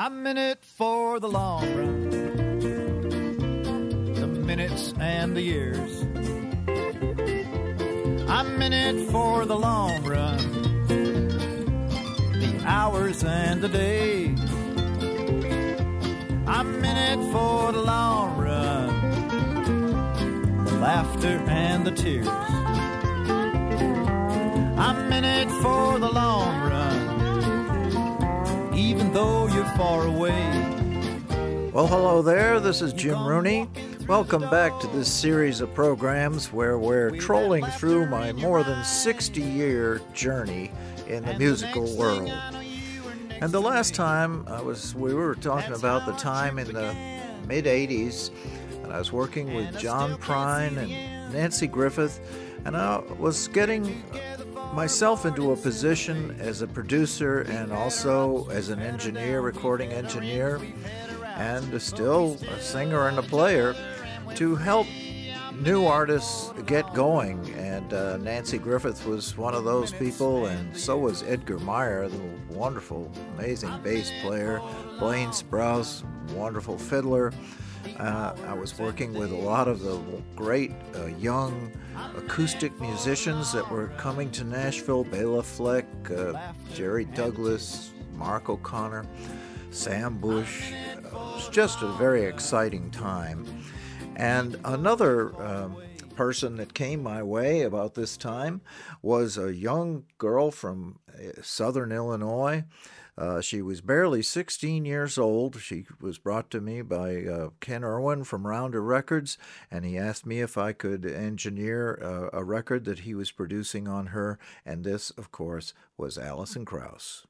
I'm in it for the long run, the minutes and the years. I'm in it for the long run, the hours and the days. I'm in it for the long run, the laughter and the tears. I'm in it for the long run, even though you're far away. Well, hello there. This is Jim Rooney. Welcome back to this series of programs where we're trolling through my more than 60-year journey in the musical world. And the last time we were talking about the time in the mid-'80s, and I was working with John Prine and Nanci Griffith, and I was getting myself into a position as a producer and also as an engineer, recording engineer, and still a singer and a player to help new artists get going. And Nanci Griffith was one of those people, and so was Edgar Meyer, the wonderful, amazing bass player, Blaine Sprouse, wonderful fiddler. I was working with a lot of the great young acoustic musicians that were coming to Nashville, Bela Fleck, Jerry Douglas, Mark O'Connor, Sam Bush. It was just a very exciting time. And another person that came my way about this time was a young girl from southern Illinois. She was barely 16 years old. She was brought to me by Ken Irwin from Rounder Records, and he asked me if I could engineer a record that he was producing on her, and this, of course, was Alison Krauss.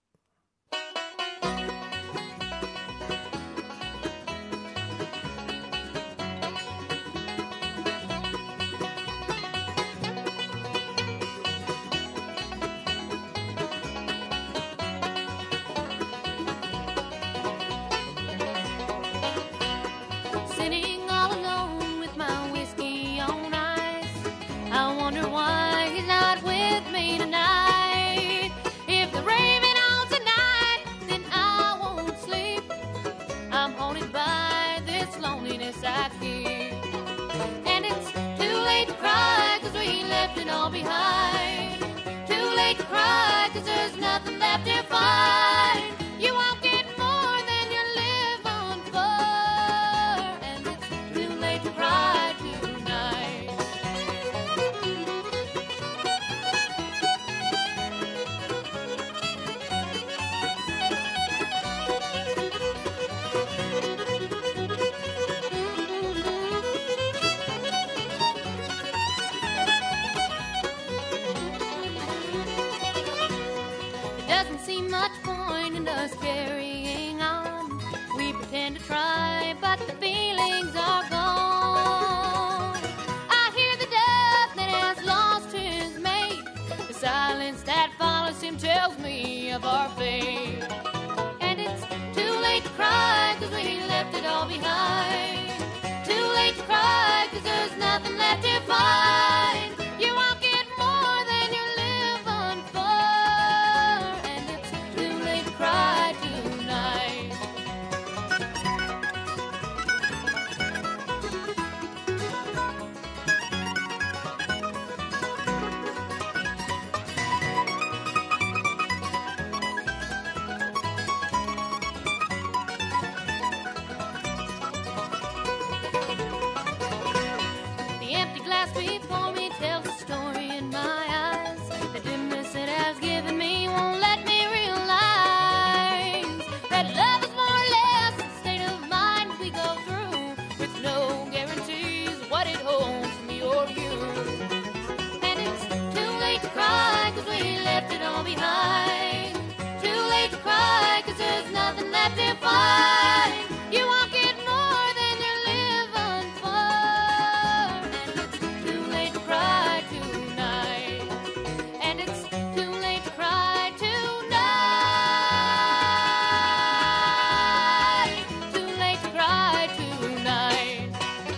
Behind. Too late to cry, 'cause there's nothing left to find. You won't get more than you live on for, and it's too late to cry tonight. Carrying on, we pretend to try, but the feelings are gone. I hear the dove that has lost his mate. The silence that follows him tells me of our fate. And it's too late to cry, 'cause we left it all behind. Too late to cry, 'cause there's nothing left to find. You won't get more than you live on for, and it's too late to cry tonight. The empty glass before me tells a story in my eyes. The dimness it has given me won't let me realize that love is more or less the state of mind we go through, with no guarantees what it holds for me or you. And it's too late to cry, 'cause we left it all behind. Too late to cry, 'cause there's nothing left to find. You won't get more than you live on for, and it's too late to cry tonight. And it's too late to cry tonight. Too late to cry tonight.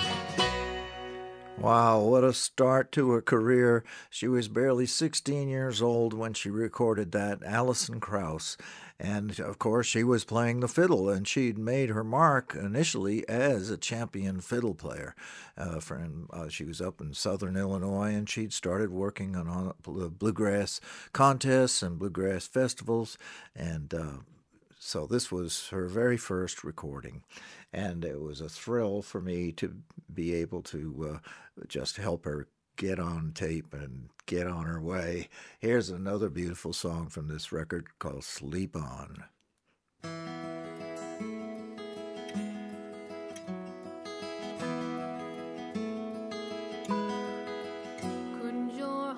Wow, what a start to her career. She was barely 16 years old when she recorded that, Alison Krauss. And, of course, she was playing the fiddle, and she'd made her mark initially as a champion fiddle player. She was up in southern Illinois, and she'd started working on bluegrass contests and bluegrass festivals, and so this was her very first recording. And it was a thrill for me to be able to just help her get on tape and get on her way. Here's another beautiful song from this record called Sleep On. Couldn't your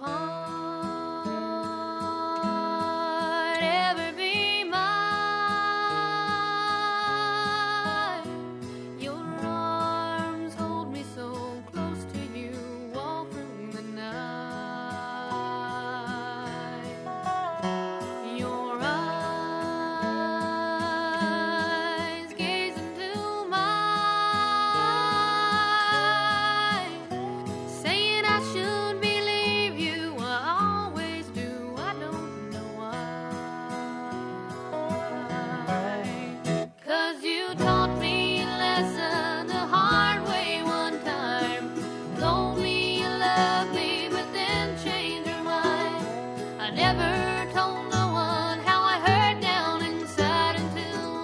heart ever be mine? Your arms hold me so close to you all through the night. Your eyes gaze into mine, saying I should believe you. I always do. I don't know why. 'Cause you taught me a lesson the hard way one time. Told me you loved me, but then changed your mind. I never told no one how I hurt down inside until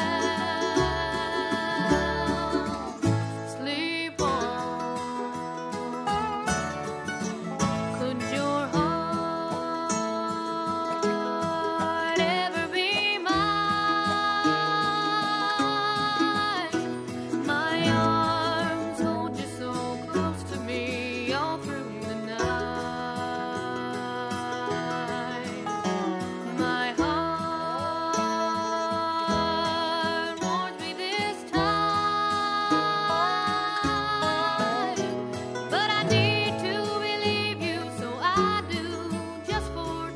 now. Sleep on. Could your heart ever be mine? My arms hold you so close to me all through the night. My heart warns me this time, but I need to believe you, so I do, just for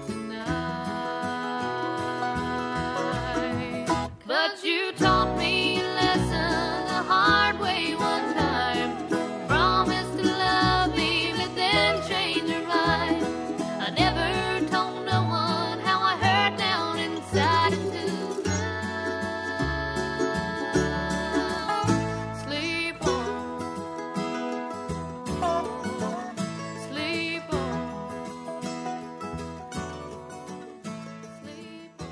tonight. But you taught me a lesson the hard way one time. Promised to love me, but then changed your mind. I never told no one how I hurt down inside until now. Sleep on. Sleep on. Sleep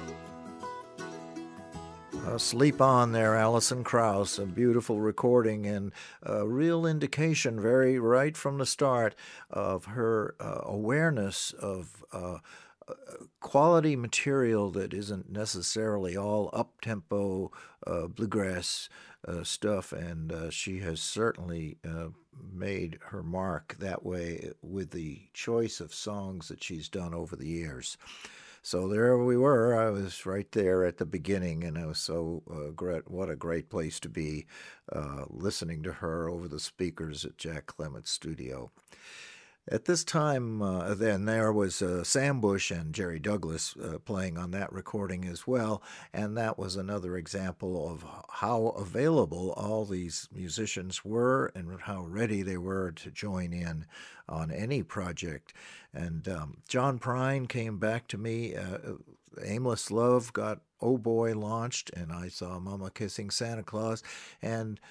on. Sleep On there, Alison Krauss, a beautiful recording and a real indication right from the start of her awareness of quality material that isn't necessarily all up-tempo bluegrass stuff, and she has certainly made her mark that way with the choice of songs that she's done over the years. So there we were. I was right there at the beginning, and I was so great. What a great place to be, listening to her over the speakers at Jack Clement's studio. At this time, then there was Sam Bush and Jerry Douglas playing on that recording as well, and that was another example of how available all these musicians were and how ready they were to join in on any project. And John Prine came back to me. Aimless Love got Oh Boy launched, and I saw Mama Kissing Santa Claus, and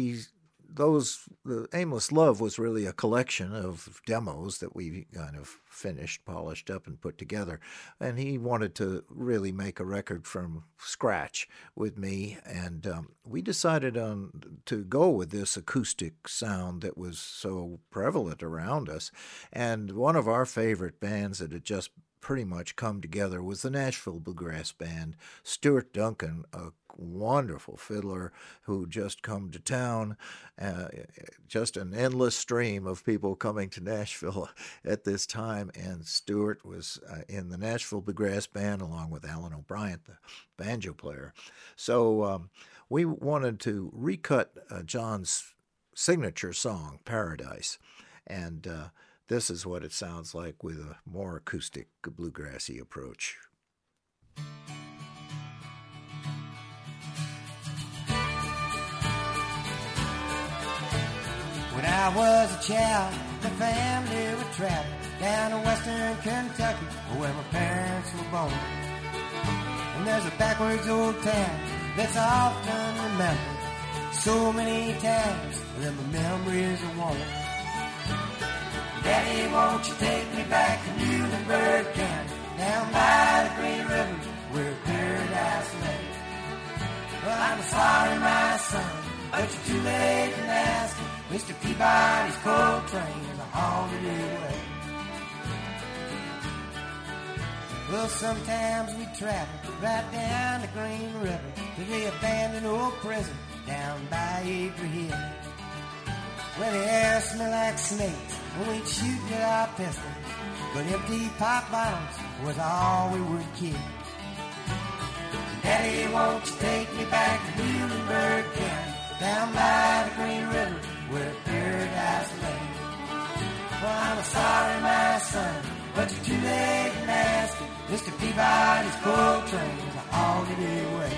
the Aimless Love was really a collection of demos that we kind of finished, polished up, and put together. And he wanted to really make a record from scratch with me, and we decided to go with this acoustic sound that was so prevalent around us. And one of our favorite bands that had just pretty much come together was the Nashville Bluegrass Band. Stuart Duncan, a wonderful fiddler who just come to town, just an endless stream of people coming to Nashville at this time, and Stuart was in the Nashville Bluegrass Band along with Alan O'Brien, the banjo player. So we wanted to recut John's signature song, Paradise, and this is what it sounds like with a more acoustic, bluegrassy approach. When I was a child, the family would travel down to western Kentucky, where my parents were born. And there's a backwards old town that's often remembered so many times that my memories are worn. Daddy, won't you take me back to Muhlenberg County, down by the Green River where paradise lay? Well, I'm sorry, my son, but you're too late in asking. Mr. Peabody's coal train is a haunted away. Well, sometimes we travel right down the Green River to the abandoned old prison down by Avery Hill, where the air smelled like snakes and we'd shoot with our pistols, but empty pop bottles was all we would kill. Daddy, won't you take me back to Muhlenberg County, down by the Green River where paradise lay? Well, I'm sorry, my son, but you're too late in asking. Mr. Peabody's coal train is a haunted away.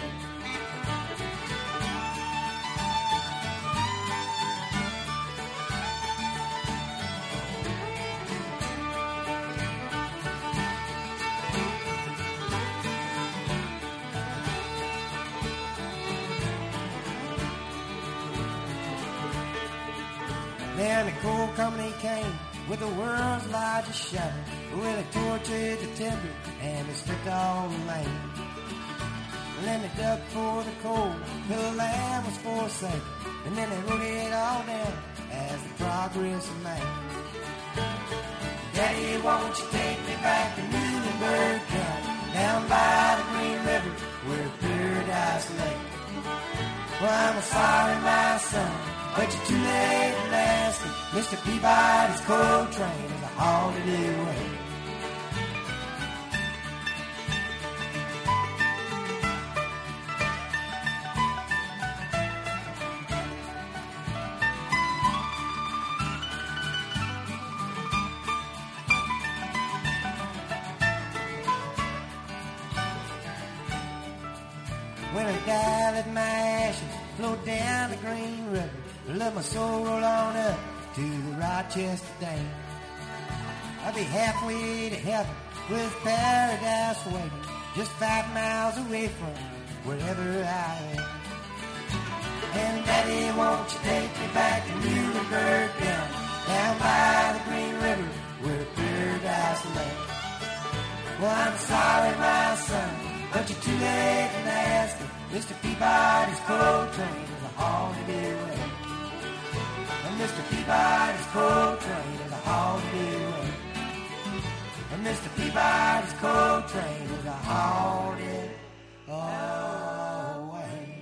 Then the coal company came with the world's largest shovel, where they tortured the timber and they stripped all the land. And then they dug for the coal till the land was forsaken, and then they wrote it all down as the progress of man. Daddy, won't you take me back to Muhlenberg County, down by the Green River where paradise lay? Well, I'm sorry, my son, but you're too late in asking. Mr. Peabody's coal train is a haunted away. When I die, let my ashes flow down the Green River, let my soul roll on up to the Rochester Dam. I'll be halfway to heaven with paradise waiting, just 5 miles away from wherever I am. And Daddy, won't you take me back to Muhlenberg County, down by the Green River where paradise lay? Well, I'm sorry, my son, but you're too late in asking. Mr. Peabody's coal train is a haunted away. And Mr. Peabody's coal train is a haunted away. And Mr. Peabody's coal train is a haunted away.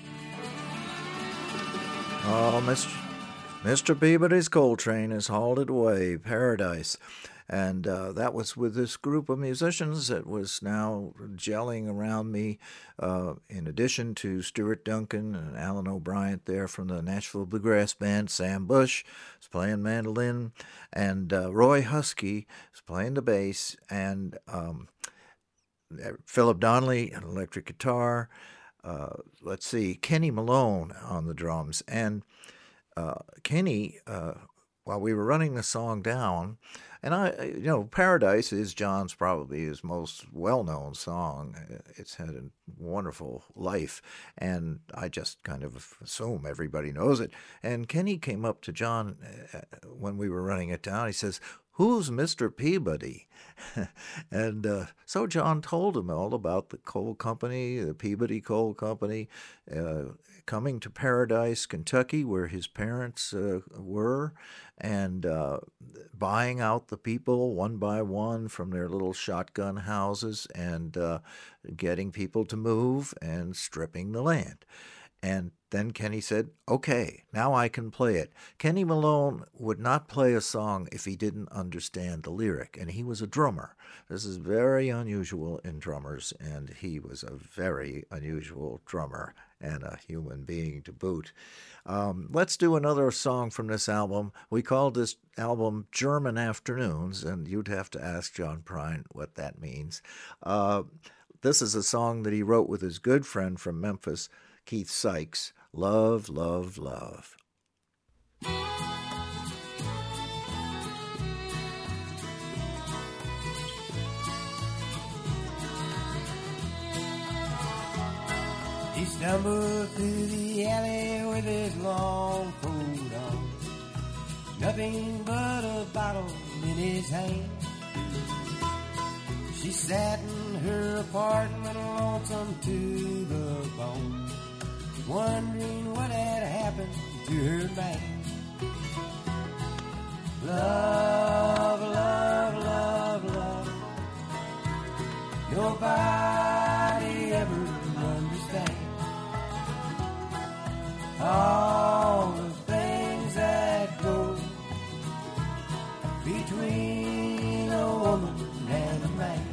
Oh, Mr. Peabody's coal train is hauled away, Paradise. And that was with this group of musicians that was now gelling around me, in addition to Stuart Duncan and Alan O'Brien there from the Nashville Bluegrass Band. Sam Bush is playing mandolin, and Roy Husky is playing the bass, and Philip Donnelly on electric guitar. Let's see, Kenny Malone on the drums. And Kenny, while we were running the song down, and Paradise is John's probably his most well-known song. It's had a wonderful life, and I just kind of assume everybody knows it. And Kenny came up to John when we were running it down. He says, "Who's Mr. Peabody?" And so John told him all about the coal company, the Peabody Coal Company, coming to Paradise, Kentucky, where his parents were, and buying out the people one by one from their little shotgun houses, and getting people to move and stripping the land. And then Kenny said, "Okay, now I can play it." Kenny Malone would not play a song if he didn't understand the lyric, and he was a drummer. This is very unusual in drummers, and he was a very unusual drummer and a human being to boot. Let's do another song from this album. We called this album German Afternoons, and you'd have to ask John Prine what that means. This is a song that he wrote with his good friend from Memphis, Keith Sykes. Love, Love, Love. He stumbled through the alley with his long coat on, nothing but a bottle in his hand. She sat in her apartment lonesome to the bone, wondering what had happened to her man. Love, love, love, love, nobody ever understands all the things that go between a woman and a man.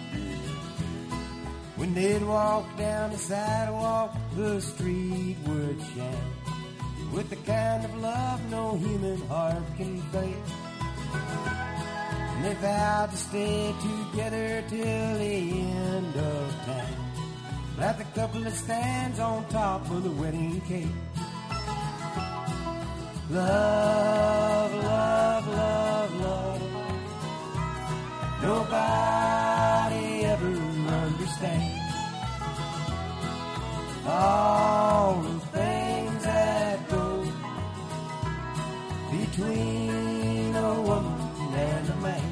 When they'd walk down the sidewalk, the street would shine with the kind of love no human heart can face. And they vowed to stay together till the end of time, like the couple that stands on top of the wedding cake. Love, love, love, love, nobody ever understands all the things that go between a woman and a man.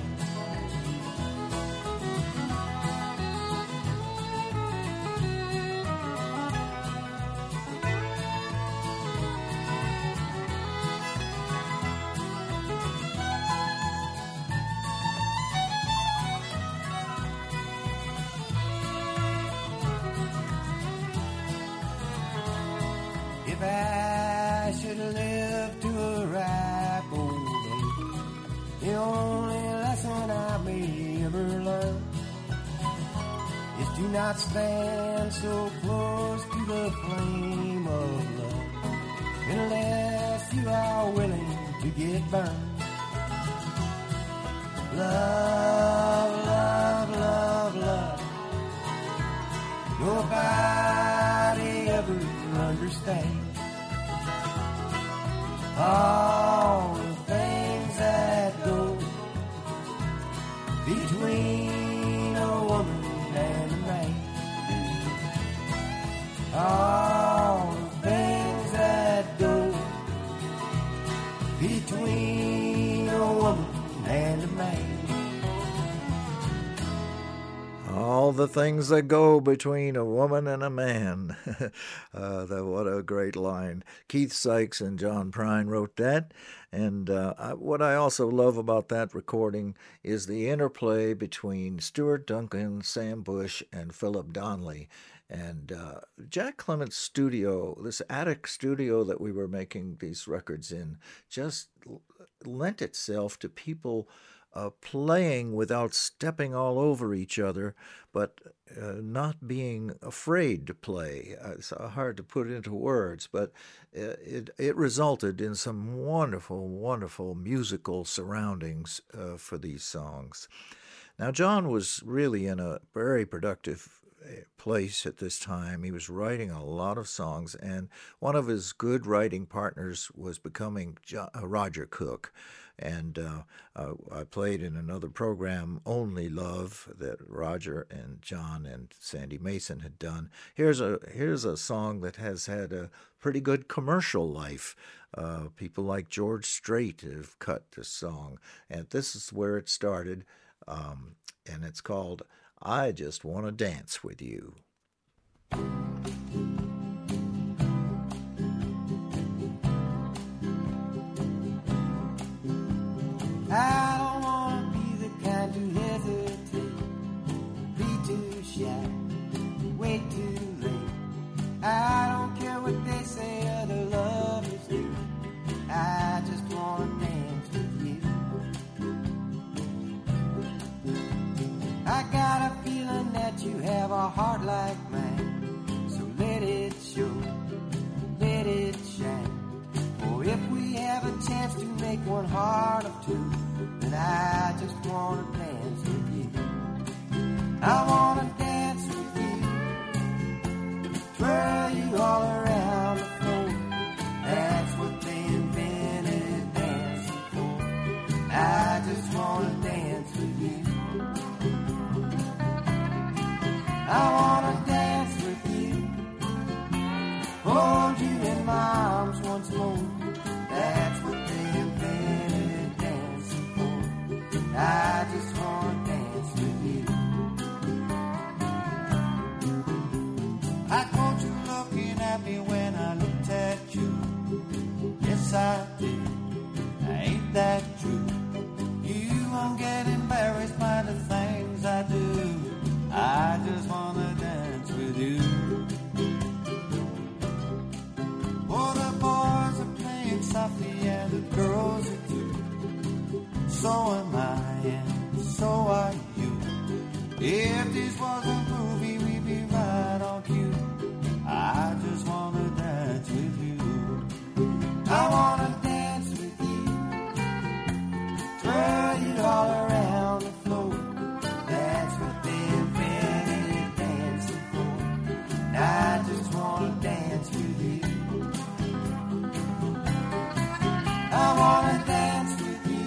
If I should live to a ripe old age, the only lesson I may ever learn is to not stand so close to the flame of love unless you are willing to get burned. Love, love, love, love, nobody ever understands all the things that go between a woman and a man. All the things that go between a woman and a man. All the things that go between a woman and a man. What a great line. Keith Sykes and John Prine wrote that. And what I also love about that recording is the interplay between Stuart Duncan, Sam Bush, and Philip Donnelly. And Jack Clement's studio, this attic studio that we were making these records in, just lent itself to people playing without stepping all over each other, but not being afraid to play. It's hard to put into words, but it resulted in some wonderful, wonderful musical surroundings for these songs. Now, John was really in a very productive place at this time. He was writing a lot of songs, and one of his good writing partners was becoming Roger Cook. And I played in another program, Only Love, that Roger and John and Sandy Mason had done. Here's a song that has had a pretty good commercial life. People like George Strait have cut this song, and this is where it started, and it's called I Just Want to Dance With You. I don't want to be the kind to hesitate, be too shy, wait too late. I don't care what they say other lovers do, I just want to dance with you. I got a feeling that you have a heart like mine, so let it show, let it shine. Oh, if we have a chance to make one heart of two, then I just want to dance with you. I want to dance with you, twirl you all around the floor. That's what they invented dancing for. I just want to dance with you. I want to dance with you, Hold you in my arms once more. That's what they invented dancing for. I just wanna dance with you. I caught you looking at me when I looked at you. Yes, I did. Ain't that true? You won't get embarrassed by the things I do. I just wanna dance with you. Oh, the boys are playing softly and the girls are too. So am I and so are you. If this was a movie, we'd be right on cue. I just wanna dance with you. I wanna dance with you. Twirl you all around the floor. That's what they invented dancing for. I just wanna dance with you. I wanna dance with you.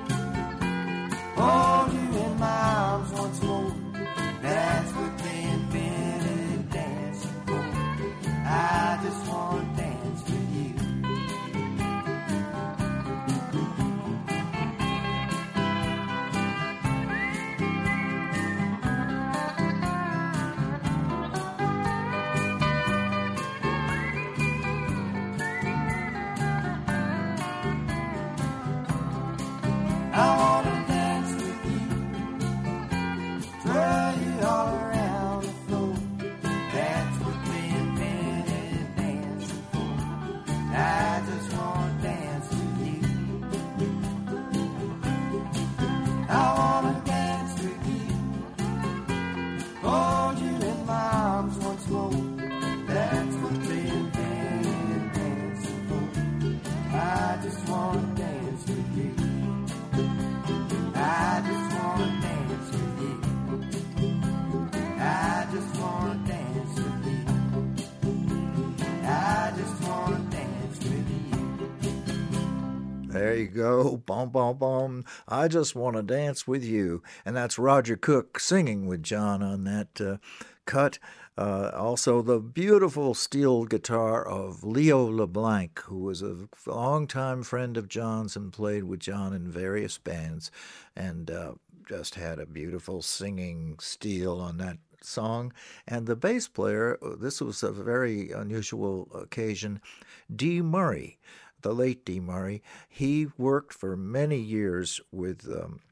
Hold you in my arms once more. That's what they invented dancing for. I just wanna dance with you. I wanna dance with you. Twirl you all around the floor. That's what they invented dancing for. I just wanna dance with you. I wanna dance with you. Hold you in my arms once more. That's what they invented dancing for. I just wanna dance with you. I just wanna dance with you. I just wanna dance with you. I just wanna dance with you. There you go. Bum, bum, bum. I just want to dance with you. And that's Roger Cook singing with John on that cut. Also, the beautiful steel guitar of Leo LeBlanc, who was a longtime friend of John's and played with John in various bands, and just had a beautiful singing steel on that song. And the bass player, this was a very unusual occasion, Dee Murray, the late Dee Murray. He worked for many years with,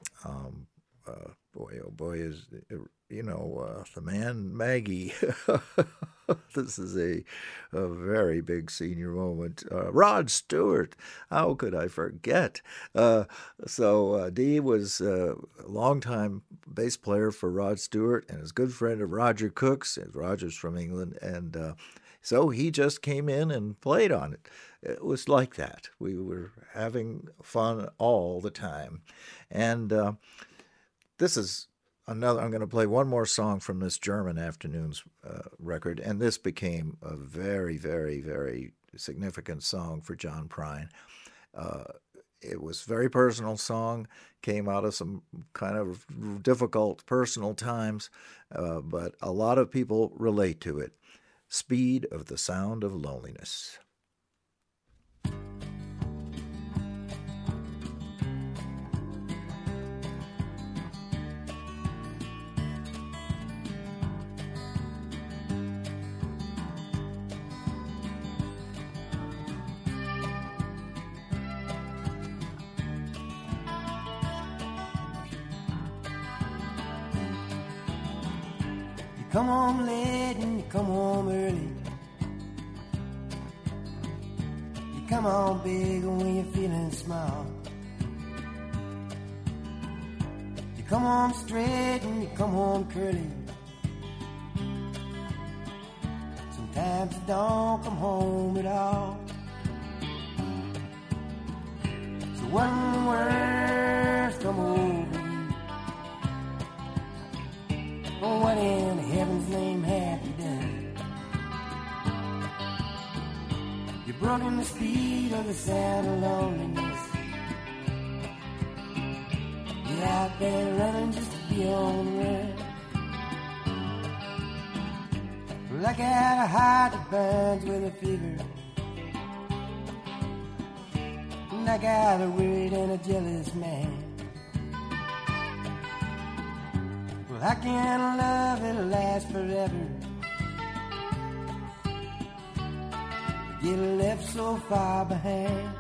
the man Maggie. This is a very big senior moment. Rod Stewart, how could I forget? So Dee was a longtime bass player for Rod Stewart and is a good friend of Roger Cook's. Roger's from England, and so he just came in and played on it. It was like that. We were having fun all the time. And this is another, I'm going to play one more song from this German Afternoons record, and this became a very, very, very significant song for John Prine. It was a very personal song, came out of some kind of difficult personal times, but a lot of people relate to it. Speed of the Sound of Loneliness. Come home late and you come home early. You come home big when you're feeling small. You come home straight and you come home curly. Sometimes you don't come home at all. So what in the world's come over you? Oh, what in heaven's name have you done? You've broken the speed of the sound of loneliness. You're out there running just to be on the run. Well, I got a heart that burns with a fever, and I got a worried and a jealous man. Well, how can a love that'll last forever get left so far behind?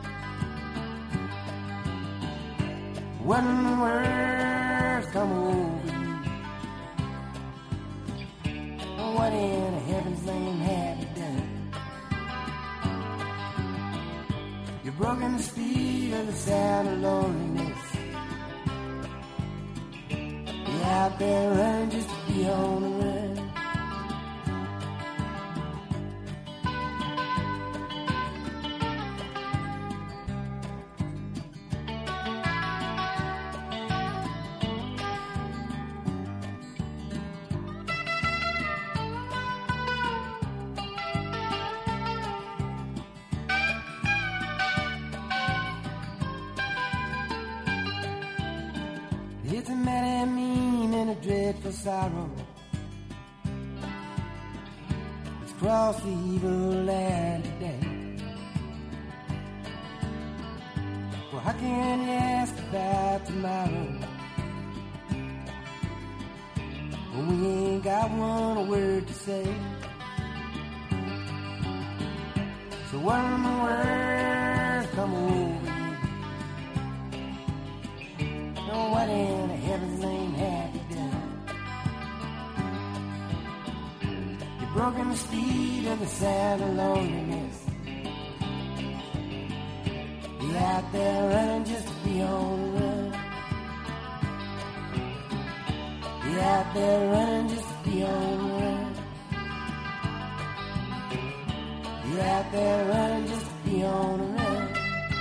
What in the world's come over you? What in heaven's name have you done? You've broken the speed of the sound of loneliness. You're out there running just to be on the run. It's a mighty mean and a dreadful sorrow that's crossed the evil land today. Well, how can you ask about tomorrow when we ain't got one word to say? So what in the world's come over you? What in heaven's name have you done? You've broken the speed of the sound of loneliness. You're out there running just to be on the run. You're out there running just to be on the run. You're out there running just to be on the run.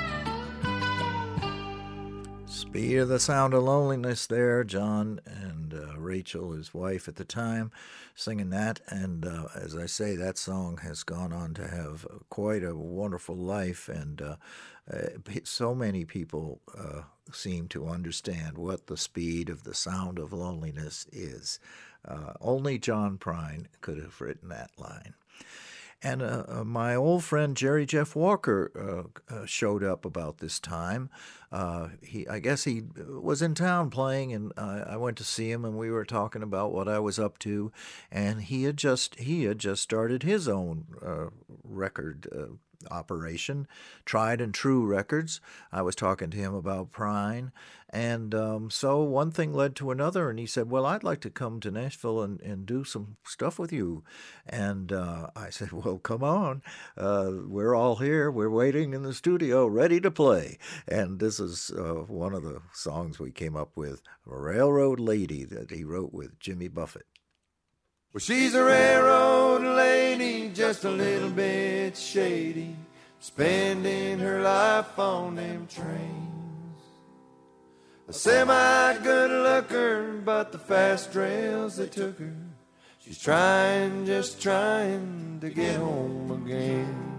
Speed of the Sound of Loneliness there, John and Rachel, his wife at the time, singing that. And as I say, that song has gone on to have quite a wonderful life, and so many people seem to understand what the speed of the sound of loneliness is. Only John Prine could have written that line. And my old friend Jerry Jeff Walker showed up about this time. I guess he was in town playing, and I went to see him, and we were talking about what I was up to. And he had just started his own record operation, Tried and True Records. I was talking to him about Prine, and so one thing led to another, and he said, well, I'd like to come to Nashville and do some stuff with you. And I said, well, come on. We're all here. We're waiting in the studio, ready to play. And this is one of the songs we came up with, Railroad Lady, that he wrote with Jimmy Buffett. Well, she's a railroad lady, just a little bit shady, spending her life on them trains. A semi-good looker, but the fast rails they took her. She's just trying to get home again.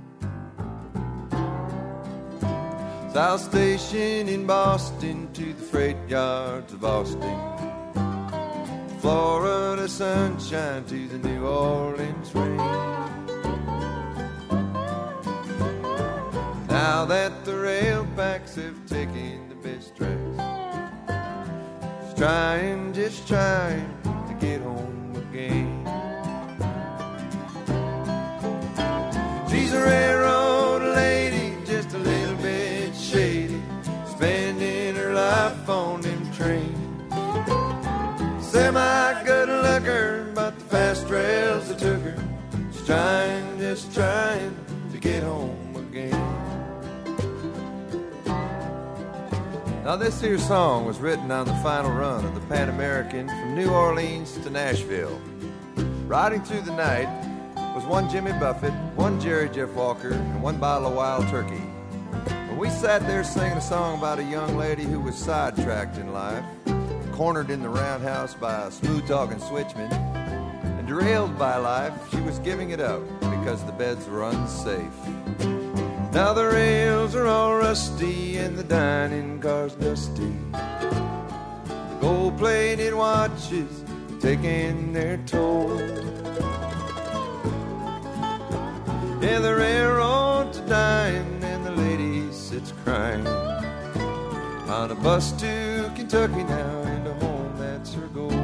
South Station in Boston to the freight yards of Austin, Florida sunshine to the New Orleans rain. Now that the railbacks have taken the best tracks, she's just trying to get home again. She's a railroad lady, just a little bit shady, spending her life on them trains. Semi-good looker, but the fast rails that took her. She's just trying to get home again. Now this here song was written on the final run of the Pan American from New Orleans to Nashville. Riding through the night was one Jimmy Buffett, one Jerry Jeff Walker, and one bottle of Wild Turkey. When we sat there singing a song about a young lady who was sidetracked in life, cornered in the roundhouse by a smooth-talking switchman, and derailed by life, she was giving it up because the beds were unsafe. Now the rails are all rusty and the dining car's dusty. The gold-plated watches taking their toll. Yeah, the railroad to dine, and the lady sits crying on a bus to Kentucky now, and a home, that's her goal.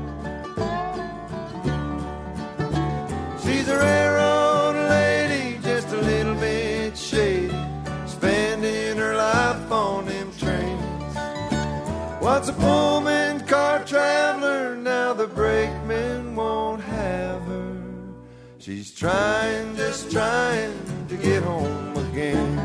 She's a railroad lady, just a little bit shady, spending her life on them trains. Once a Pullman car traveler, now the brakeman won't have her. She's trying, just trying to get home again.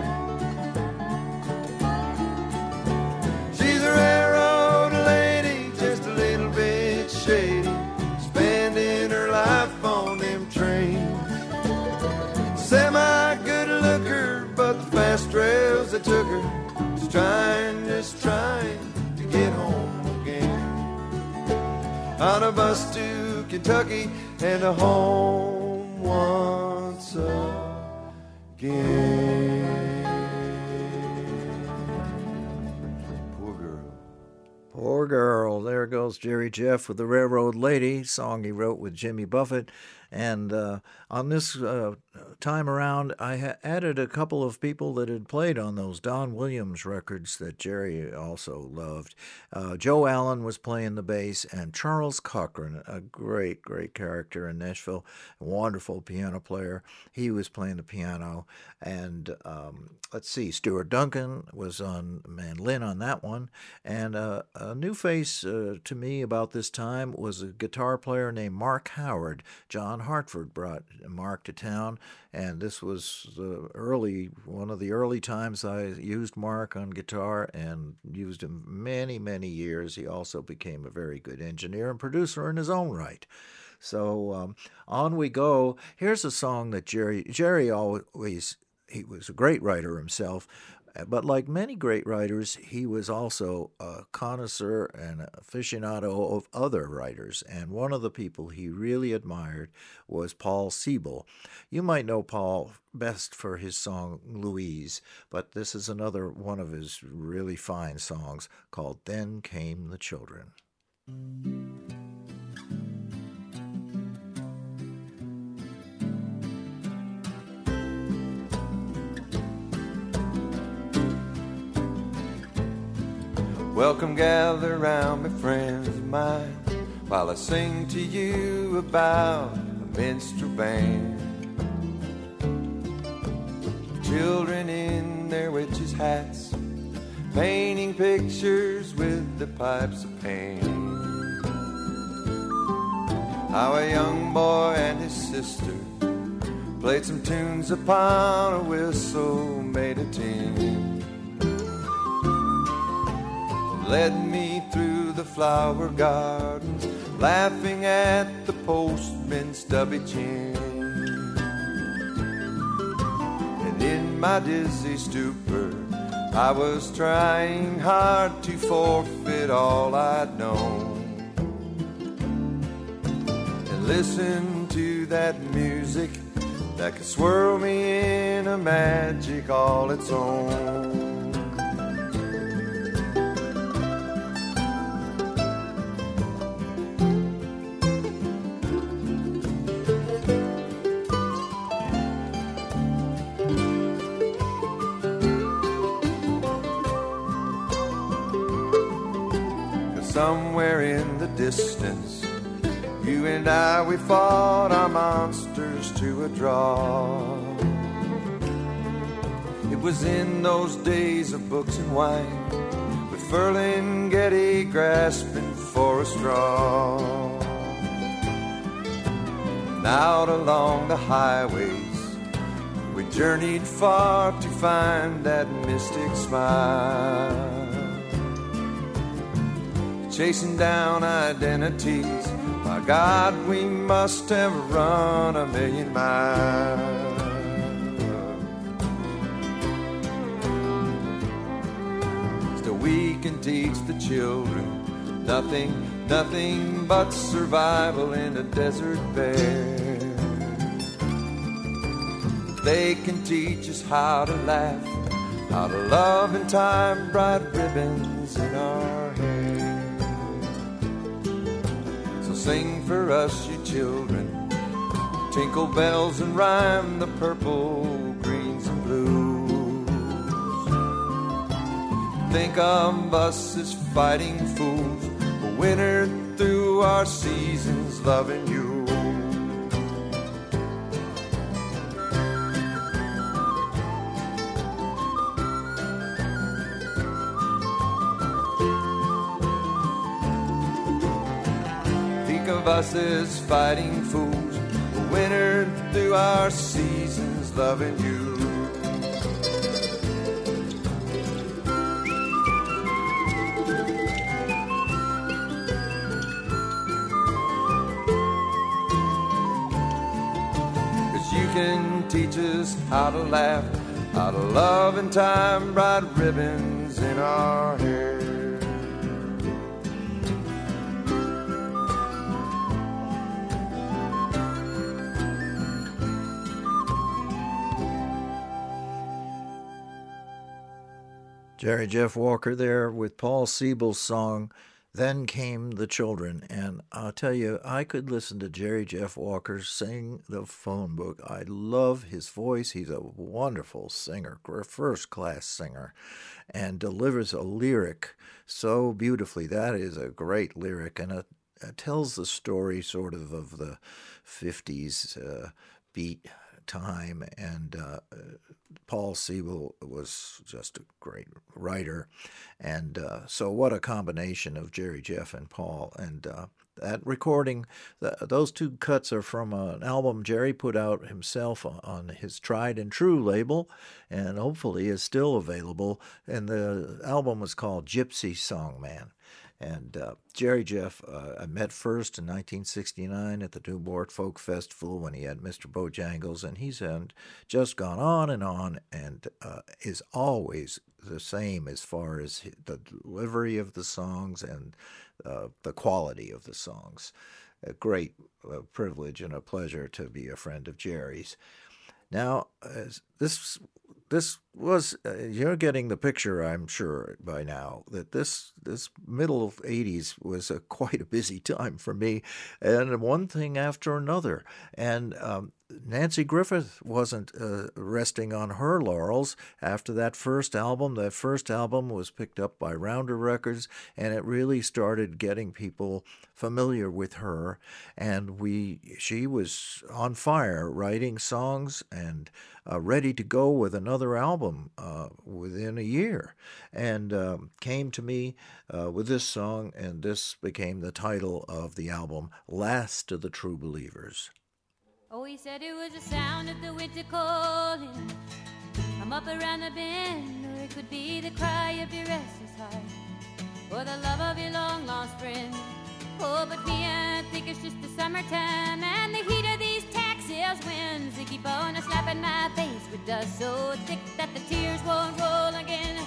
She's a railroad lady, just a little bit shady, spending her life on them trains. Semi-good looker, but the fast rails that took her. She's trying, just trying to get home again. On a bus to Kentucky and a home once again. Poor girl. Poor girl. There goes Jerry Jeff with the Railroad Lady, song he wrote with Jimmy Buffett. And on this time around, I added a couple of people that had played on those Don Williams records that Jerry also loved. Joe Allen was playing the bass, and Charles Cochran, a great, great character in Nashville, a wonderful piano player. He was playing the piano. And let's see, Stuart Duncan was on mandolin on that one. And a new face to me about this time was a guitar player named Mark Howard. John Hartford brought Mark to town, and this was one of the early times I used Mark on guitar, and used him many, many years. He also became a very good engineer and producer in his own right. So on we go. Here's a song that Jerry always, he was a great writer himself, but like many great writers, he was also a connoisseur and aficionado of other writers. And one of the people he really admired was Paul Siebel. You might know Paul best for his song Louise, but this is another one of his really fine songs called Then Came the Children. Welcome, gather round me, friends of mine, while I sing to you about a minstrel band. Children in their witches' hats, painting pictures with the pipes of pain. How a young boy and his sister played some tunes upon a whistle made of tin. Led me through the flower gardens, laughing at the postman's stubby chin. And in my dizzy stupor, I was trying hard to forfeit all I'd known, and listen to that music that could swirl me in a magic all its own. Somewhere in the distance, you and I, we fought our monsters to a draw. It was in those days of books and wine, with Ferlinghetti grasping for a straw. And out along the highways, we journeyed far to find that mystic smile. Chasing down identities, by God, we must have run 1,000,000 miles. Still we can teach the children nothing but survival in a desert bare. They can teach us how to laugh, how to love and tie bright ribbons in our hair. Sing for us, you children, tinkle bells and rhyme the purple, greens, and blues. Think of us as fighting fools, a winter through our seasons, loving you. Of us as fighting fools, a winter through our seasons, loving you. Cause you can teach us how to laugh, how to love in time, bright ribbons in our hair. Jerry Jeff Walker there with Paul Siebel's song, Then Came the Children. And I'll tell you, I could listen to Jerry Jeff Walker sing the phone book. I love his voice. He's a wonderful singer, first-class singer, and delivers a lyric so beautifully. That is a great lyric, and it tells the story sort of the 50s beat time, and Paul Siebel was just a great writer, and so what a combination of Jerry Jeff and Paul. And that recording, those two cuts are from an album Jerry put out himself on his Tried and True label, and hopefully is still available, and the album was called Gypsy Songman. And Jerry Jeff, I met first in 1969 at the Newport Folk Festival when he had Mr. Bojangles, and he's just gone on, and is always the same as far as the delivery of the songs and the quality of the songs. A great privilege and a pleasure to be a friend of Jerry's. Now, this was, you're getting the picture, I'm sure, by now, that this middle 80s was quite a busy time for me, and one thing after another. And Nancy Griffith wasn't resting on her laurels after that first album. That first album was picked up by Rounder Records, and it really started getting people familiar with her. And she was on fire, writing songs and ready to go with another album within a year, and came to me with this song, and this became the title of the album, Last of the True Believers. Oh, he said it was the sound of the winter calling from up around the bend, or it could be the cry of your restless heart, or the love of your long-lost friend. Oh, but me, I think it's just the summertime and the heat of these Texas winds. They keep on slapping my face with dust so thick that the tears won't roll again.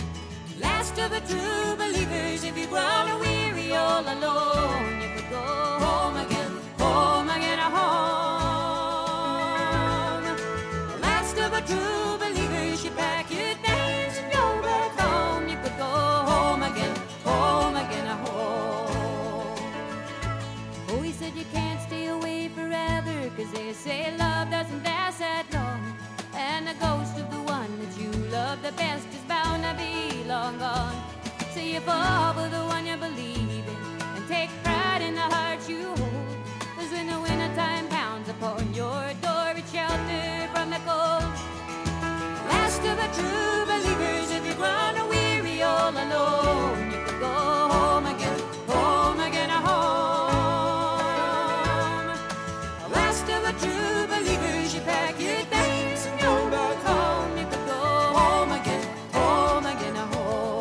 Last of the true believers, if you've grown weary all alone, you could go home again, home again, home. Last of the true believers, you pack your things and go back home. You could go home again, home again, home. Oh, he said you can't stay away forever, 'cause they say love doesn't last that long, and the ghost of the one that you love the best is bound to be long gone. So you fall for the one you believe in, and take pride in the heart you hold. 'Cause when the wintertime pounds upon your door, it's shelter from the cold. Last of the true believers, if you've grown weary all alone, you could go home again, home again, home. Last of the true believers, you pack your things and go back home. You could go home again, home again, home.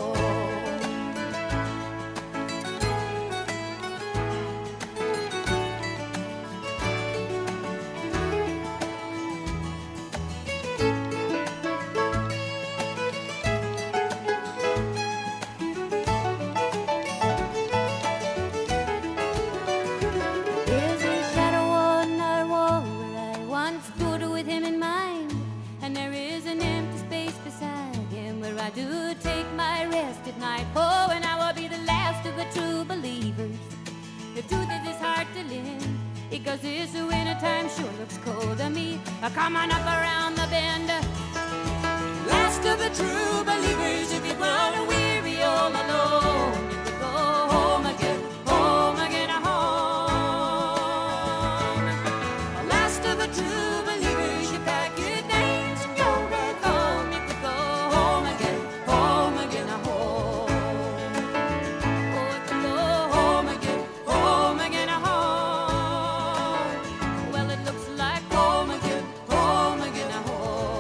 There's a shadow on our wall where I once stood with him in mind, and there is an empty space beside him where I do take my rest at night. Oh, and I will be the last of the true believers. The truth is it's hard to live because this wintertime sure looks cold to me. Come on up around the bend. Last of the true believers, if you're grown weary all alone, you could go home again, home again, home. Last of the true believers, you pack your things and go back home. You could go home again, home again, home. Oh, you could go home again, home again, home. Well, it looks like home again, home again, home.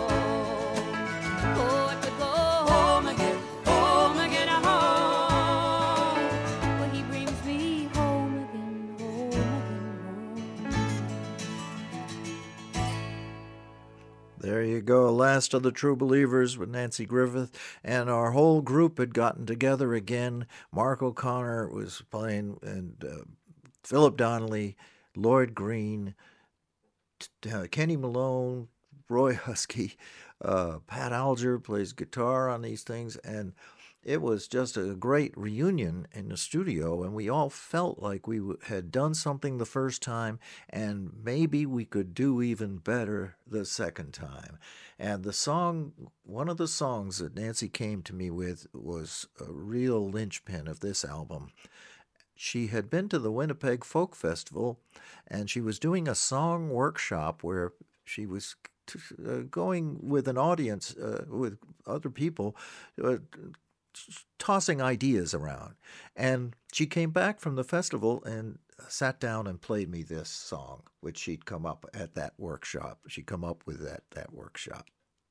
Oh, I could go home again, home again, home. Well, he brings me home again, home again, home. There you go, Last of the True Believers with Nancy Griffith, and our whole group had gotten together again. Mark O'Connor was playing, and Philip Donnelly, Lloyd Green, Kenny Malone, Roy Husky, Pat Alger plays guitar on these things, and it was just a great reunion in the studio, and we all felt like we had done something the first time, and maybe we could do even better the second time. And the song, one of the songs that Nancy came to me with was a real linchpin of this album. She had been to the Winnipeg Folk Festival, and she was doing a song workshop where she was going with an audience, with other people, tossing ideas around. And she came back from the festival and sat down and played me this song, which she'd come up at that workshop. She'd come up with that workshop.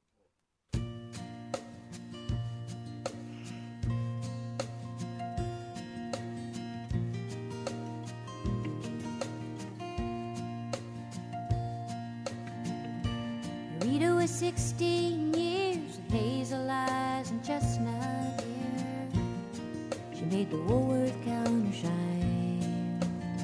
Rita was 16 years of hazel eyes and chestnut hair. She made the Woolworth counter shine.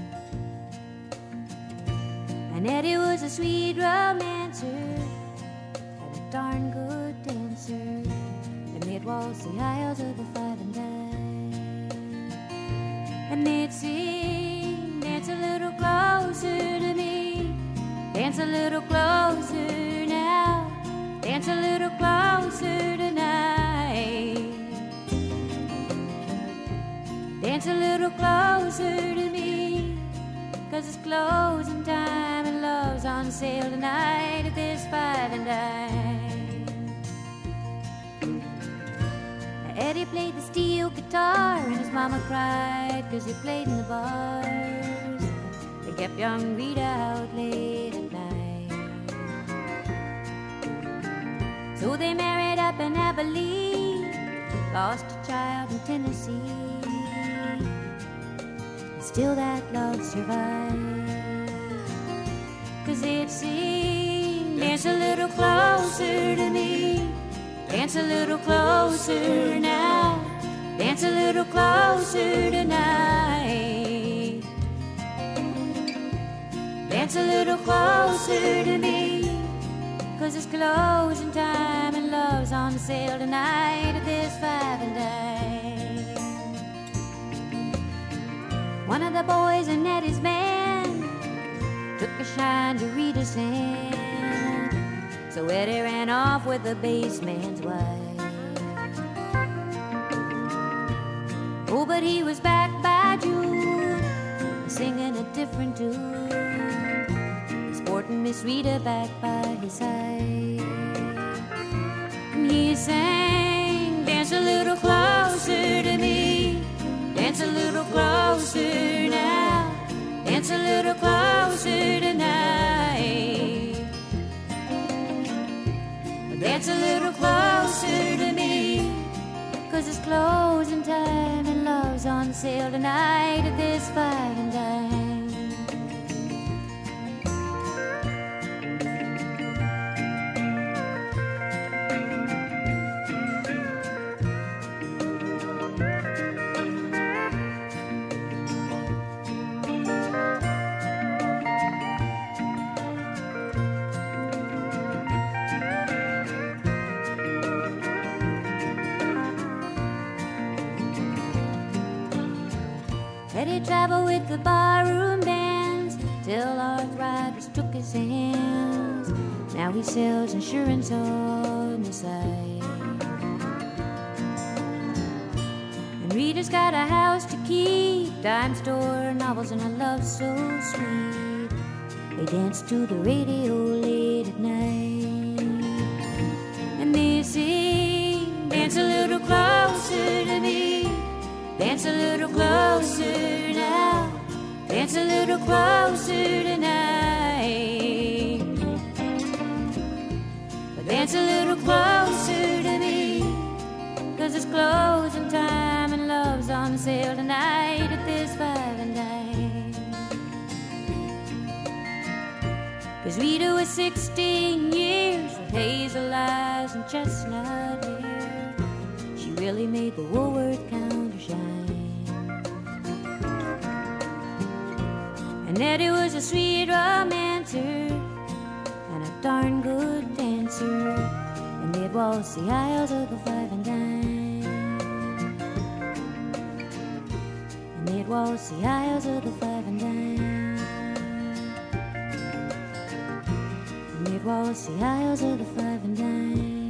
And Eddie was a sweet romancer and a darn good dancer. And they'd waltz the aisles of the five and dime. And they'd sing, dance a little closer to me, dance a little closer now, dance a little closer tonight. Dance a little closer to me, 'cause it's closing time and love's on sale tonight at this five and dime. Eddie played the steel guitar and his mama cried 'cause he played in the bars. They kept young Rita out late at night. So they married up in Abilene, lost a child in Tennessee. Still that love survived, 'cause they'd sing, dance a little closer to me, dance a little closer now, dance a little closer tonight. Dance a little closer to me, 'cause it's closing time and love's on sale tonight at this five and dime. One of the boys in Eddie's band took a shine to Rita's hand, so Eddie ran off with the bassman's wife. Oh, but he was back by June, singing a different tune, sporting Miss Rita back by his side. And he sang, dance a little closer to me, dance a little closer now, dance a little closer tonight. Dance a little closer to me, 'cause it's closing time and love's on sale tonight at this five and dime. Eddie traveled with the barroom bands, till arthritis took his hands. Now he sells insurance on the side. And Rita's got a house to keep, dime store, novels, and a love so sweet. They dance to the radio late at night, and they sing, dance a little closer to me, dance a little closer now, dance a little closer tonight. But dance a little closer to me, 'cause it's closing time and love's on sale tonight at this 5 and dime. 'Cause Rita was 16 years with hazel eyes and chestnut hair. She really made the Woolworth counter shine. And Eddie was a sweet romancer and a darn good dancer. And they'd waltz the aisles of the 5 and dime. And they'd waltz the aisles of the 5 and dime. It was the aisles of the 5 and dime.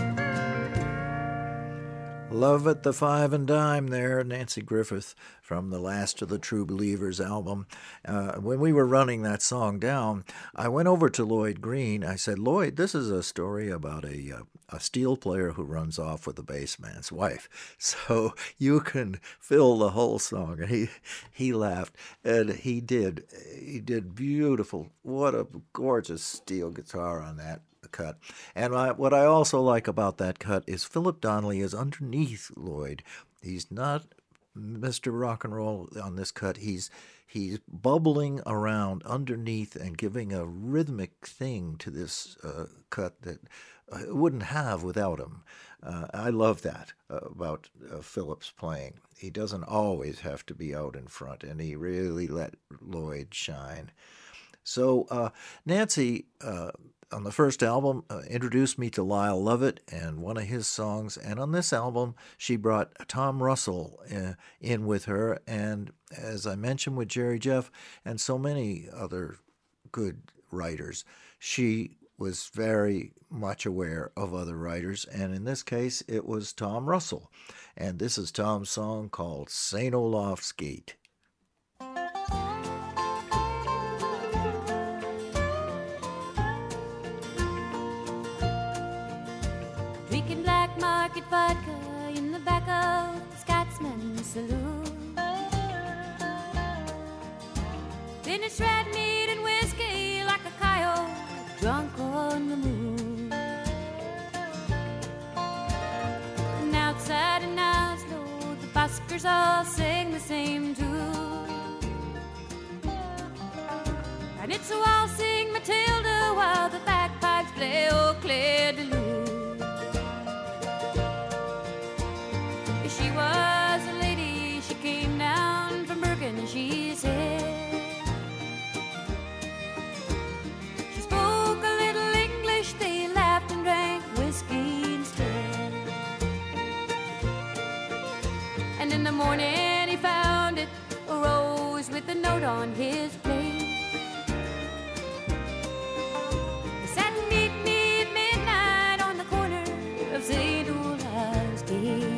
Love at the 5 and dime there, Nancy Griffith from the Last of the True Believers album. When we were running that song down, I went over to Lloyd Green. I said, Lloyd, this is a story about a steel player who runs off with the bass man's wife. So you can fill the whole song. And he laughed, and he did. He did beautiful. What a gorgeous steel guitar on that cut. And what I also like about that cut is Philip Donnelly is underneath Lloyd. He's not Mr. Rock and Roll on this cut. He's bubbling around underneath and giving a rhythmic thing to this cut that it wouldn't have without him. I love that about Philip's playing. He doesn't always have to be out in front, and he really let Lloyd shine. So Nancy, on the first album, introduced me to Lyle Lovett and one of his songs. And on this album, she brought Tom Russell in with her. And as I mentioned with Jerry Jeff and so many other good writers, she was very much aware of other writers. And in this case, it was Tom Russell. And this is Tom's song called St. Olaf's Gate. Drinking black market vodka in the back of the Scotsman saloon. Finished red meat and whiskey like a coyote drunk on the moon. And outside in Oslo, the buskers all sing the same tune. And it's a waltzing Matilda while the bagpipes play Eau Claire de Lune. She was a lady, she came down from Bergen, and she said, she spoke a little English, they laughed and drank whiskey instead. And in the morning he found it, a rose with a note on his plate. He sat and meet me at midnight on the corner of St. Olaf's Gate.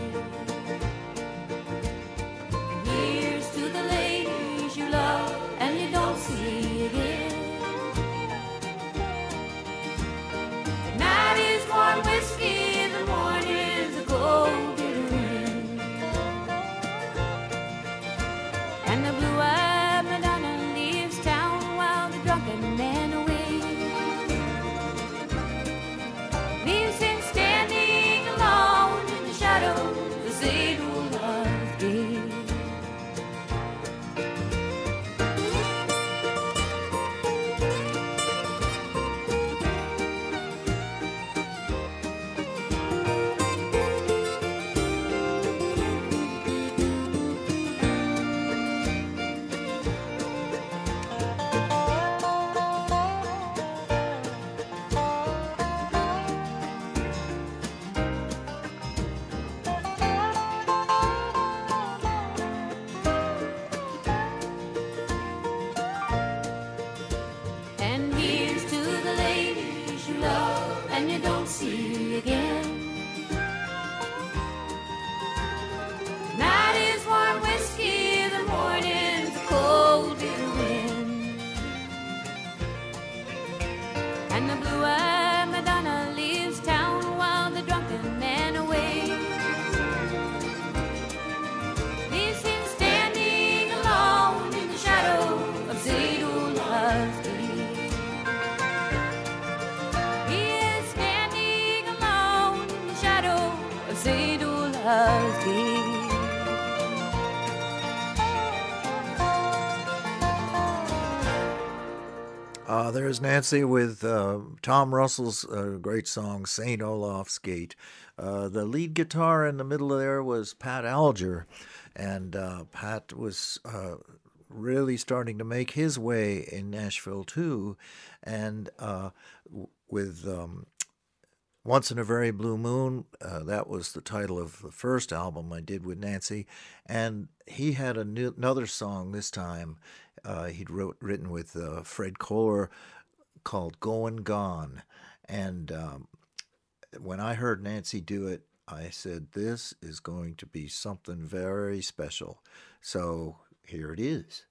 And you don't see again. The night is warm whiskey, the morning's a cold bitter wind. And the blue-eyed Madonna free again. Night is warm whiskey, the morning's cold bitter wind, and the blue-eyed Madonna leaves town while the drunken man awaits. Leaves him standing alone in the shadow of Zaydulah's gate. He is standing alone in the shadow of Zaydulah's gate. There's Nancy with Tom Russell's great song, St. Olaf's Gate. The lead guitar in the middle there was Pat Alger, and Pat was really starting to make his way in Nashville too, and with Once in a Very Blue Moon, that was the title of the first album I did with Nancy, and he had another song this time he'd written with Fred Kohler called Goin' Gone, and when I heard Nancy do it, I said, this is going to be something very special. So here it is.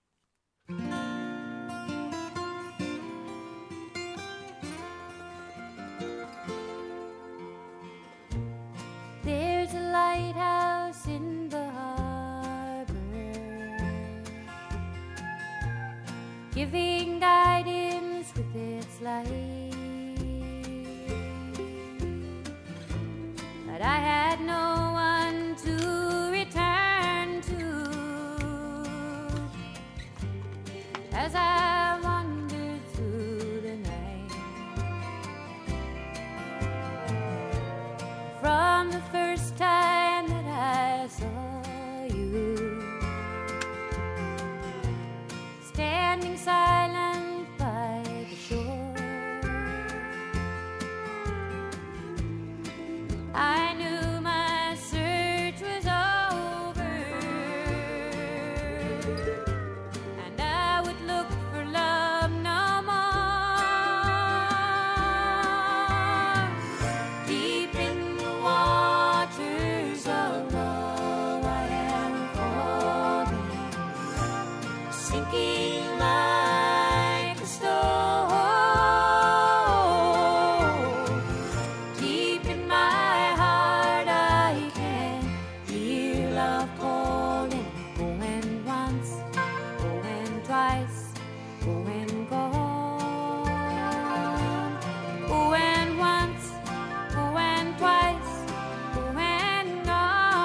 There's a lighthouse in the harbor, giving guidance with its light. But I had no one to return to as I wandered through the night. From the first time that I saw you, standing silent by the shore, I knew my search was over, and I would look for love no more. Deep in the waters of love I am falling, sinking like a stone. Deep in my heart I can hear love calling, going once, going twice, going gone. Going once, going twice, going gone.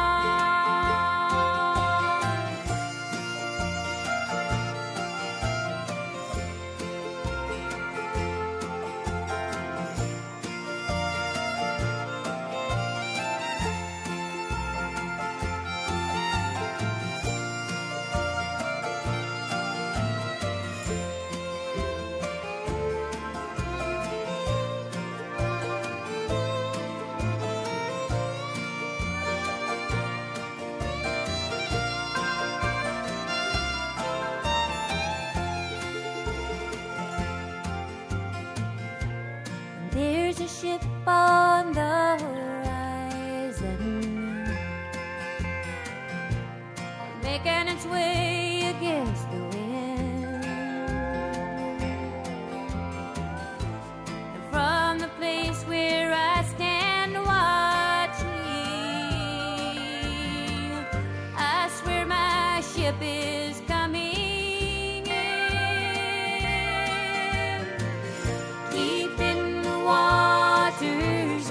There's a ship on the horizon, making its way against the wind. And from the place where I stand watching, I swear my ship is coming in. Deep in the waters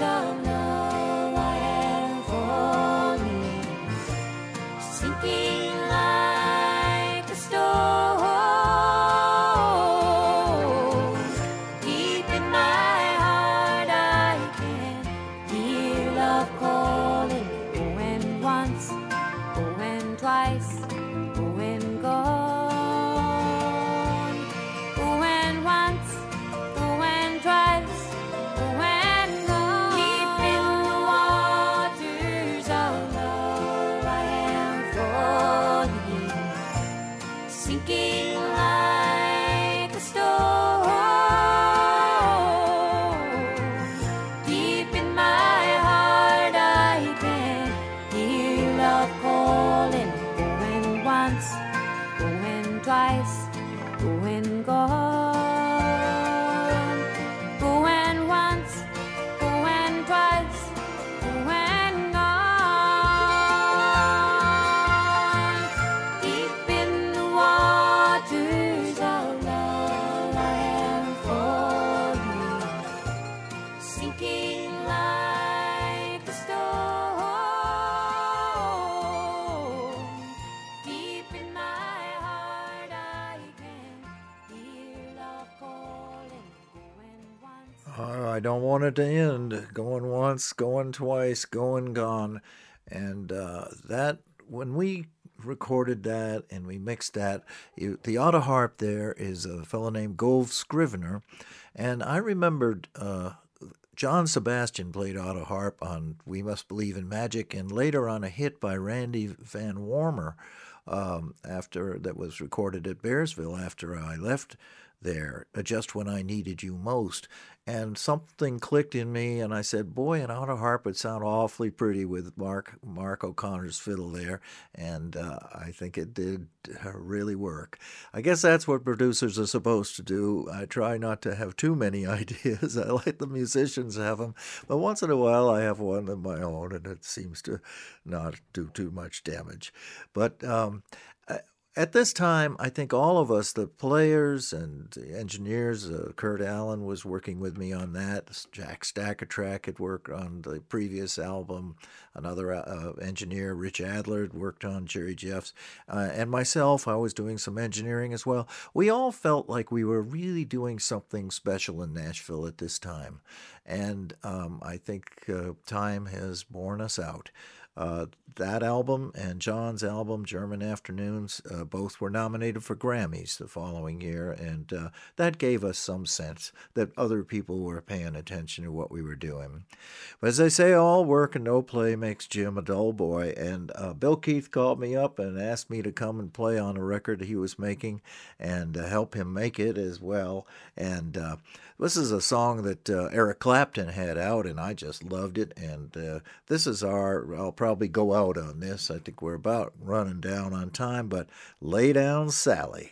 don't want it to end. Going once, going twice, going gone. And that, when we recorded that and we mixed that, the auto harp there is a fellow named Gove Scrivener. And I remembered John Sebastian played auto harp on We Must Believe in Magic, and later on a hit by Randy Van Warmer after that was recorded at Bearsville after I left there, Just When I Needed You Most. And something clicked in me, and I said, boy, an auto harp would sound awfully pretty with Mark O'Connor's fiddle there, and I think it did really work. I guess that's what producers are supposed to do. I try not to have too many ideas. I let the musicians have them, but once in a while I have one of my own, and it seems to not do too much damage. But at this time, I think all of us, the players and the engineers, Kurt Allen was working with me on that. Jack Stackertrack had worked on the previous album. Another engineer, Rich Adler, had worked on Jerry Jeffs. And myself, I was doing some engineering as well. We all felt like we were really doing something special in Nashville at this time. And I think time has borne us out. That album and John's album, German Afternoons, both were nominated for Grammys the following year, and that gave us some sense that other people were paying attention to what we were doing. But as they say, all work and no play makes Jim a dull boy, and Bill Keith called me up and asked me to come and play on a record he was making and help him make it as well. And this is a song that Eric Clapton had out, and I just loved it. And this is I'll probably go out on this. I think we're about running down on time, but Lay Down Sally.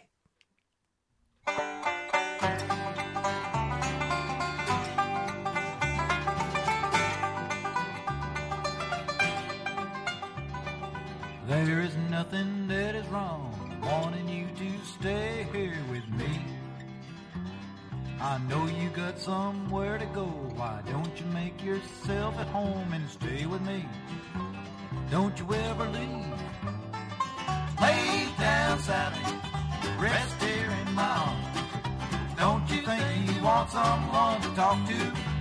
There is nothing that is wrong wanting you to stay here with me. I know you got somewhere to go. Why don't you make yourself at home and stay with me? Don't you ever leave. Lay down, Sally, rest here in my arms. Don't you think you want someone to talk to?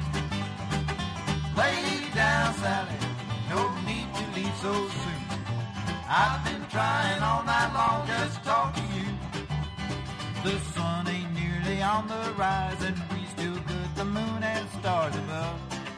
Lay down, Sally, no need to leave so soon. I've been trying all night long just to talk to you. The sun ain't nearly on the rise, and we still got the moon and stars above.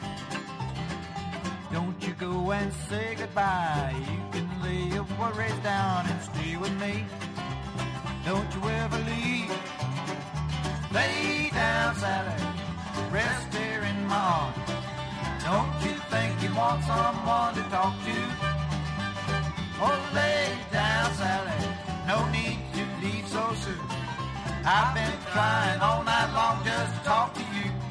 Don't you go and say goodbye. You can lay your worries down and stay with me. Don't you ever leave. Lay down, Sally, rest here in my arms. Don't you think you want someone to talk to? Oh, lay down, Sally, no need to leave so soon. I've been trying all night long just to talk to you.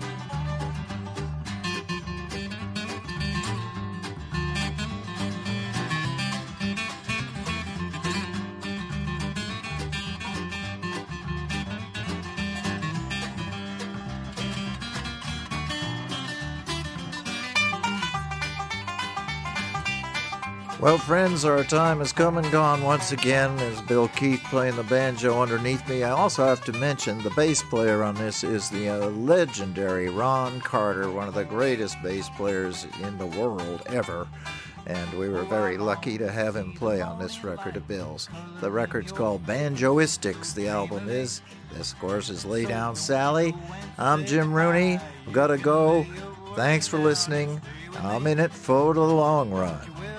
Well, friends, our time has come and gone once again as Bill Keith playing the banjo underneath me. I also have to mention the bass player on this is the legendary Ron Carter, one of the greatest bass players in the world ever. And we were very lucky to have him play on this record of Bill's. The record's called Banjoistics, the album is. This, of course, is Lay Down Sally. I'm Jim Rooney. We've got to go. Thanks for listening. I'm in it for the long run.